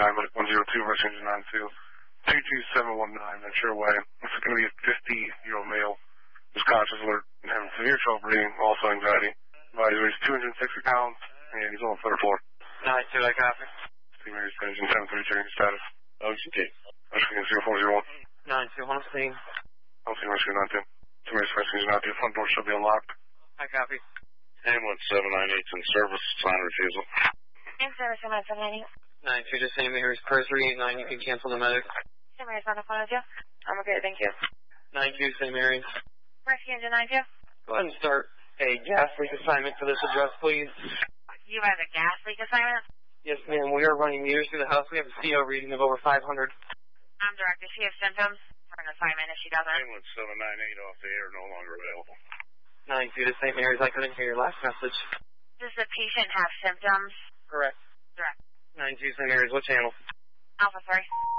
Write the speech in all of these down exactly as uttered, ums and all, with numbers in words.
nine, one zero two, Rush Engine nine two, two two seven one nine, Ventura Way. This is going to be a fifty-year-old male who's conscious, alert, and having severe trouble breathing, also anxiety. Advisor is two hundred sixty pounds, and he's on the third floor. nine two, I copy. Saint Mary's Engine seven three, checking status. O G T. Michigan zero four zero one. nine two, on scene. I'm seeing Michigan nine two. Saint Mary's Engine nine two, front door should be unlocked. I copy. Ambulance seven nine eight in service, sign refusal. In service, seven nine eight. nine two to Saint Mary's, per three eight nine, you can cancel the medic. Saint Mary's on the phone with you. I'm okay, thank you. nine two, Saint Mary's. Rescue Engine nine two. Go ahead and start a gas leak assignment for this address, please. You have a gas leak assignment? Yes, ma'am. We are running meters through the house. We have a C O reading of over five hundred. I'm direct. Does she have symptoms for an assignment if she doesn't? Ambulance seven nine eight off the air, no longer available. nine two to Saint Mary's. I couldn't hear your last message. Does the patient have symptoms? Correct. Direct. nine two Saint Mary's. What channel? Alpha three.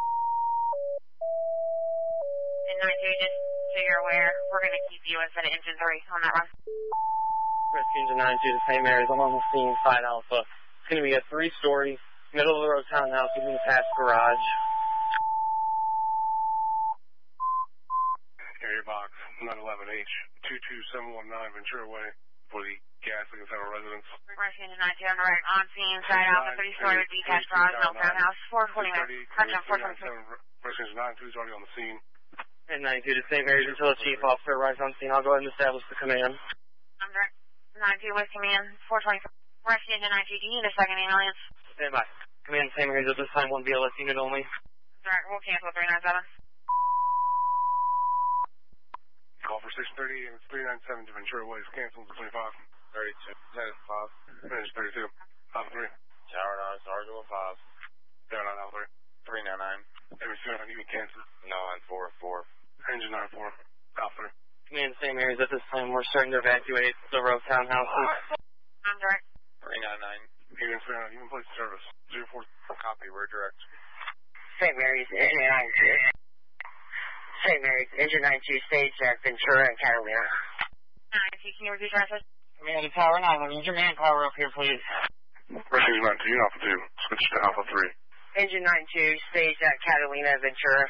And nine two, just so you're aware, we're going to keep you instead of Engine three on that run. Rescue Engine nine two to Saint Mary's. I'm on the scene, side Alpha. It's going to be a three-story, middle-of-the-road townhouse with an attached garage. Area box nine eleven H two two seven one nine Ventura Way for the gas leak inside our residence. Rescue Engine nine two, on the right, on scene, side Alpha, three-story with detached garage, middle townhouse, four forty minutes. Correction, four twenty-three. Rescue Engine nine two is already on the scene. And nine two to Saint Mary's until the chief officer arrives on scene. I'll go ahead and establish the command. I'm direct. nine two with command, four twenty-three. Rescue Engine nine two, do you need a second ambulance? Stand by. Command Saint Mary's at this time, one B L S unit only. Direct, we'll cancel three nine seven. Call for six thirty and it's three nine seven to Ventura Way is canceled to twenty-five. thirty-two. ten five. Finish thirty-two. Alpha three. Tower nine, Sergeant one five. Tower nine, Alpha three. three nine nine. Every seven, you can cancel. nine four four. Engine nine four. Alpha three. Command Saint Mary's at this time, we're starting to evacuate the row townhouses. I'm direct. three nine nine. Even three nine, even place service. zero four. Copy, we're direct. Saint Mary's, Engine nine two. Saint Mary's, Engine nine two, stage at Ventura and Catalina. nine two, can you repeat your message? Command to Tower nine, I need your manpower up here, please. Rescue nine two, Alpha two. Switch to Alpha three. Engine nine two, stage at Catalina, Ventura.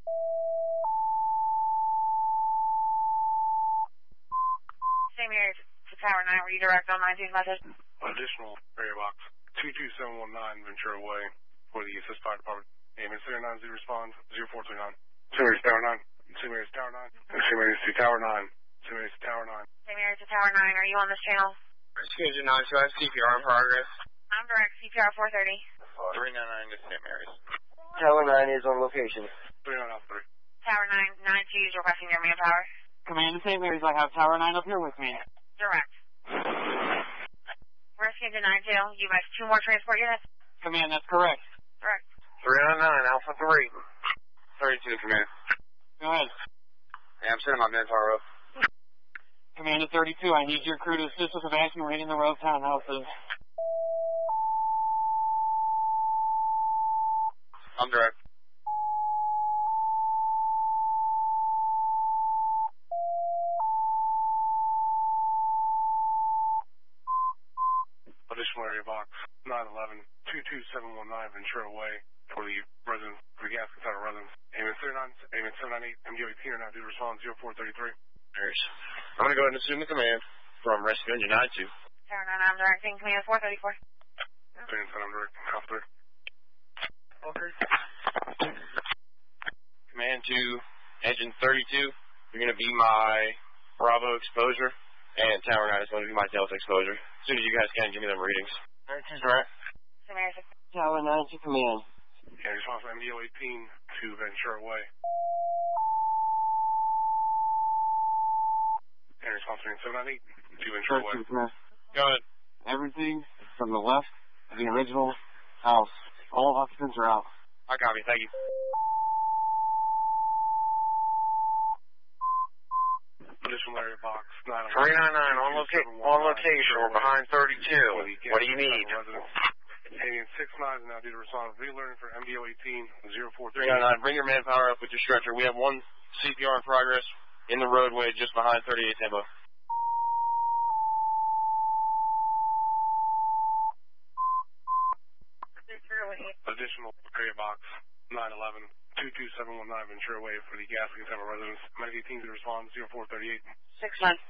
Saint Mary's to Tower nine, were you direct on nine two's message? Additional area box two two seven one nine Ventura Way for the Assist Fire Department. Ambulance zero nine zero respond, zero four three nine. Saint Mary's Tower nine. Saint Mary's Tower nine. Saint Mary's to Tower nine. Saint Mary's to Tower nine. Saint Mary's to Tower nine, are you on this channel? Rescue Engine nine two, I have C P R in progress. I'm direct, C P R four thirty. three nine nine to Saint Mary's. Tower nine is on location. three nine Alpha three. Tower nine, nine two is requesting your manpower. Command to Saint Mary's, I have Tower nine up here with me. Direct. Rescue Engine nine two, you have two more transport units? Command, that's correct. Direct. three nine nine, Alpha three. thirty-two, command. Go ahead. Yeah, I'm sending my manpower up. Command to thirty-two, I need your crew to assist with evacuating the row townhouses. I'm direct. Additional area box nine eleven two two seven one nine Ventura Way for the residents, for the gas container residents. Ambulance three nine, Ambulance seven nine eight, M D O eighteen are now due to respond zero four thirty-three. Mary's. I'm going to go ahead and assume the command from Rescue Engine nine two. Tower nine, I'm directing command four thirty-four. three nine seven, I'm direct. Alpha three. Okay. Command to Engine thirty-two. You're going to be my Bravo exposure, and Tower nine is going to be my Delta exposure. As soon as you guys can, give me them readings. thirty-two, direct. Saint Mary's. Tower nine to command. Yeah, response from M D O eighteen to Ventura Way. And response from seven nine eight to Ventura Way. Go ahead. Everything from the left of the original house. All occupants are out. I copy. Thank you. Additional area box nine three nine nine on, loca on location. We're behind thirty-two. What do you need? Alien six nine is now due to respond. Relearning for M D O eighteen zero four three. three nine nine, bring your manpower up with your stretcher. We have one C P R in progress in the roadway just behind thirty-eight Tempo. Additional area box nine eleven two two seven one nine Ventura Way for the gas and containment residence. Medic eighteen to respond zero four thirty-eight. six nine.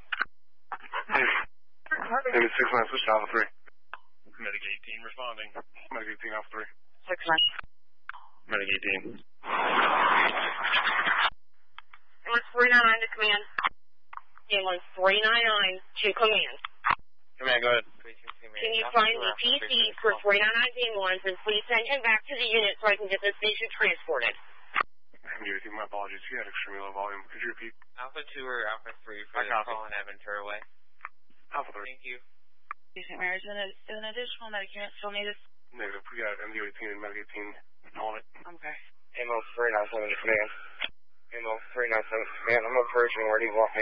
Maybe six nine, switch to Alpha three. Medic eighteen responding. Medic eighteen, Alpha three. six nine. Medic eighteen. Ambulance three nine nine to command. Ambulance three nine nine to command. Command, go ahead. Can you find the P C for three nine nine ambulance and please send him back to the unit so I can get this patient transported? M D eighteen, my apologies. You had extremely low volume. Could you repeat? Alpha two or Alpha three for the call in Ventura Way. Alpha three. Thank you. Saint Mary's, is an, is an additional medic unit still needed? Negative. We got M D eighteen and Medic eighteen on it. Okay. Ambulance three nine seven to command. Ambulance three nine seven to command. I'm approaching. Where do you want me?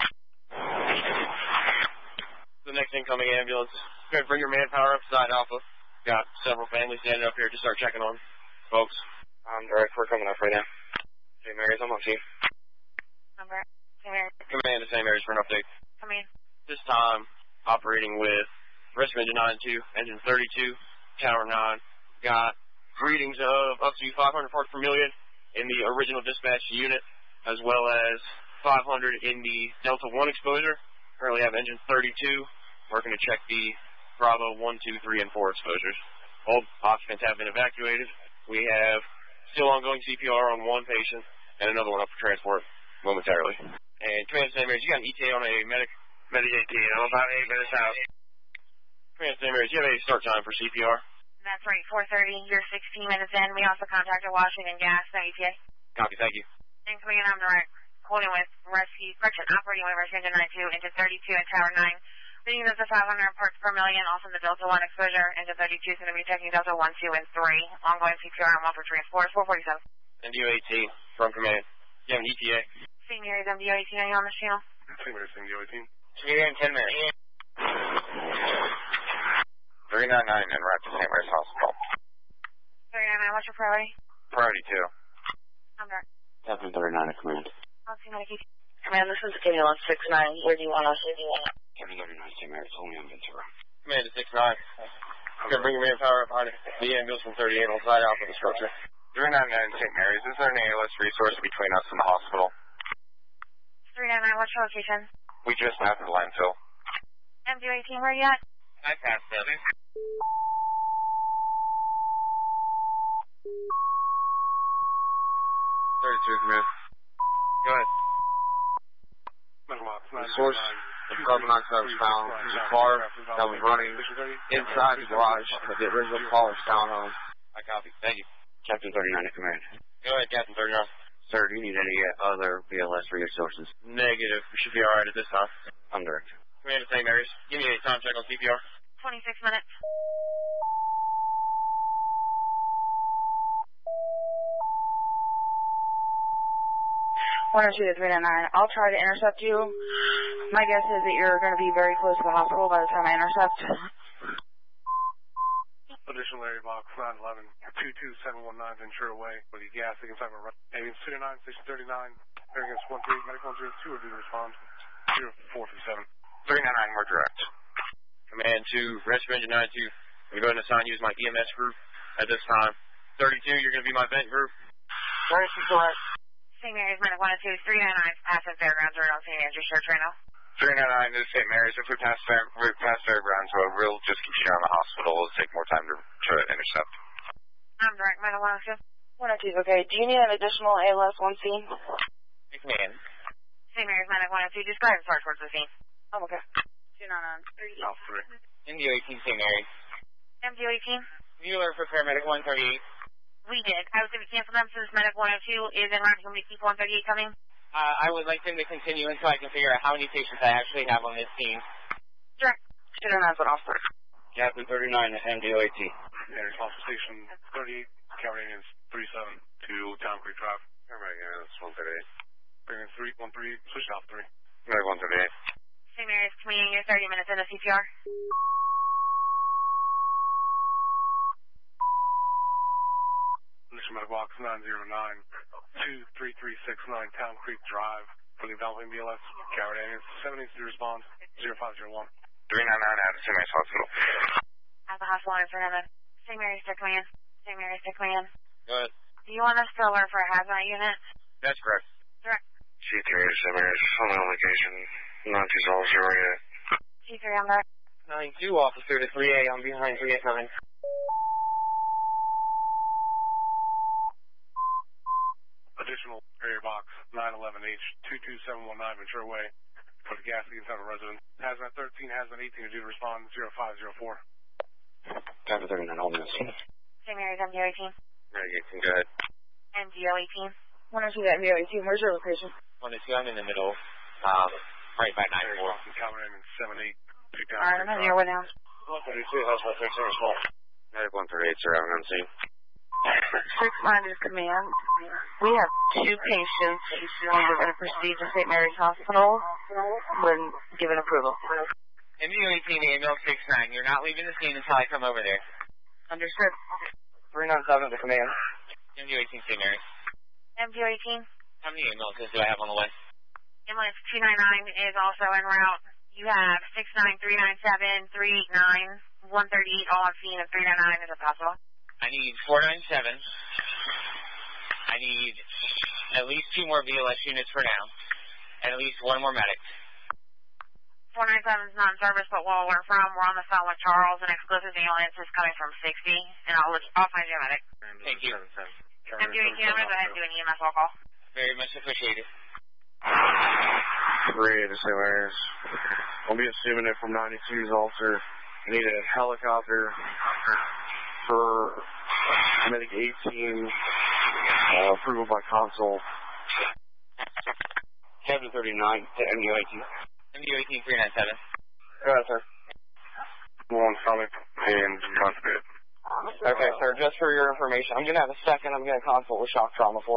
The next incoming ambulance. Go ahead, bring your manpower up side Alpha. Got several families standing up here to start checking on folks. I'm direct. We're coming up right now. Saint Mary's, I'm on scene. Number. Saint Mary's. Command to Saint Mary's for an update. Come in. This time, operating with rescue engine nine two, engine thirty-two, tower nine. Got readings of up to five hundred parts per million in the original dispatch unit, as well as five hundred in the Delta one exposure. Currently have engine thirty-two, working to check the Bravo one, two, three, and four exposures. All occupants have been evacuated. We have still ongoing C P R on one patient and another one up for transport momentarily. And Command Saint Mary's, you got an E T A on a medic, medic eighteen. I'm about eight minutes out. Command Saint Mary's, you have a start time for C P R? That's right, four thirty. You're sixteen minutes in. We also contacted Washington Gas, no E T A. Copy, thank you. Incoming and I'm direct. Holding with rescue, correction, operating with rescue engine nine two, engine thirty-two, and tower nine. Leading us to five hundred parts per million, also the Delta one exposure. Engine thirty-two is going to be checking Delta one, two, and three. Ongoing C P R and one for transport. four forty-seven. M D O eighteen from Command. You have an E T A? Saint Mary's M D O eighteen, are you on the channel? Saint Mary's M D O eighteen. You're here in ten minutes. three nine nine and route to Saint Mary's Hospital. three nine nine, what's your priority? Priority two. I'm direct. Captain thirty-nine at command. I'll see medic. Command, this is ambulance six nine. Where do you want us? Where do you want us? Captain thirty-nine, Saint Mary's, only on Ventura. Command to six nine. Okay, bring your manpower up behind the ambulance from thirty-eight on side Alpha the structure. three nine nine Saint Mary's, is there an A L S resource between us and the hospital? three nine nine, what's your location? We just passed the landfill. M D O eighteen, where are you at? I passed it. thirty-two, Command. Go ahead. The source of carbon dioxide was found in a car that was running inside the garage of the original caller's townhome. I copy. Thank you. Captain thirty-nine at command. Go ahead, Captain thirty-nine. Sir, do you need any other B L S resources? Negative. We should be alright at this time. I'm direct. Command to Saint Mary's. Give me a time check on C P R. twenty-six minutes. one oh two to three nine nine. I'll try to intercept you. My guess is that you're going to be very close to the hospital by the time I intercept. Additional area box nine eleven two two seven one nine Ventura Way for the gas and containment residence. Ambulance two nine, station thirty-nine, Air against one three, medical one zero two, or do to respond zero four three seven. three nine nine, we're direct. Command to rescue engine nine two. I'm going to go ahead and assign you as my E M S group at this time. thirty-two, you're going to be my vent group. Where's the correct? Saint Mary's, Medic one oh two, three nine nine, passing Fairgrounds Road on Saint Andrew's Church right now. three nine nine is Saint Mary's. If we pass, Fair, we pass Fairgrounds Road, we'll just keep you on the hospital. It'll take more time to, to intercept. I'm direct, Medic one oh two. one oh two is okay. Do you need an additional A L S one scene? Command. Saint Mary's, Medic one oh two, just go ahead and start towards the scene. I'm okay. two nine nine, three. Alpha three. M D O eighteen, Saint Mary's. M D O eighteen? Mueller for paramedic one thirty-eight. We did. I was going to cancel them since Medic one oh two is in route. Can we keep one thirty-eight coming? Uh, I would like them to continue until I can figure out how many patients I actually have on this team. Direct. two nine nine, but off first. Captain thirty-nine, M D O eighteen. Yeah, response station thirty-eight, counting is three seven to Town Creek Drive. Paramedic, yeah, that's one thirty-eight. Bringing three one three, switch off three. Medic one thirty-eight. Saint Mary's, coming in, you're thirty minutes into C P R. Mission Medic Box nine zero nine two three three six nine Town Creek Drive for the developing B L S. Coward Aliens, seven needs to respond, zero five zero one. three nine nine out of Saint Mary's Hospital. At the hospital, it's Saint Mary's, they're coming in. Saint Mary's to command. Go ahead. Do you want us to alert for a hazmat unit? That's correct. Direct. C three to Saint Mary's, on the location, nine two zero zero eight. C three on there. nine two, officer to three A, I'm behind three eight nine. Additional area box nine eleven H two two seven one nine Ventura Way for the gas leak inside a resident. Hazmat thirteen, Hazmat eighteen, due to respond zero five zero four. Hazmat thirty-nine, hold this. Saint Mary's M D O eighteen. Mary eighteen, go ahead. M D O eighteen. one oh two M D O eighteen, where's your location? one oh two, I'm in the middle. Um, right by nine four. Coming in seven eight. Alright, I'm here with him. one thirty-two, Hazmat thirteen, respond. Medic one thirty-eight, sir, I'm on scene. Six nine is command. We have two patients and we're going to proceed to Saint Mary's Hospital when given approval. M D O eighteen, ambulance six nine. You're not leaving the scene until I come over there. Understood. three nine seven to command. M D O eighteen, Saint Mary's. M D O eighteen. How many ambulances do I have on the way? Ambulance two nine nine is also en route. You have six nine, three nine seven, three eight nine, one thirty-eight all on scene, and three nine nine is it possible? I need four nine seven. I need at least two more B L S units for now, and at least one more medic. four nine seven is not in service, but while we're from, we're on the phone with Charles. An exclusive ambulance is coming from sixty, and I'll, I'll find you a medic. Thank you. M D O eighteen, I'm going to go ahead and do an E M S roll call. Very much appreciated. three to Saint Mary's. I'll be assuming it from ninety-two's officer. I need a helicopter for medic eighteen, uh, approval by consul. seven thirty-nine to M D O eighteen. M D O eighteen, three nine seven. Go ahead, sir. One solid and constipated. Okay, sir, just for your information, I'm going to have a second, I'm going to consult with shock trauma for.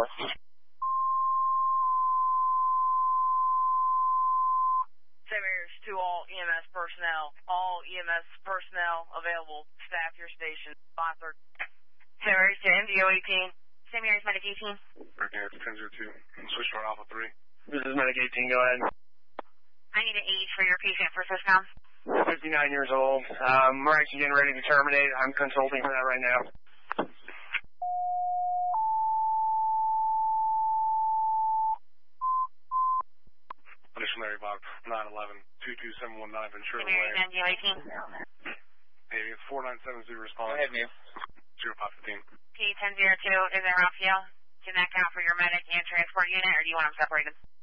Saint Mary's to all E M S personnel. All E M S personnel available. Staff your station. Sponsor. Saint Mary's to M D O eighteen. Saint Mary's Medic eighteen. Okay, it's ten zero two. Switch to Alpha three. This is Medic eighteen, go ahead. I need an age for your patient for Swisscom. fifty-nine years old. Um, we're actually getting ready to terminate. I'm consulting for that right now. Additional area box nine eleven two two seven one nine Ventura Saint Mary's Way. M D O eighteen. Hey, it's four nine seven zero Go response. ahead, ma'am. zero five fifteen. P ten zero two is in Raphael. Can that count for your medic and transport unit, or do you want them separated?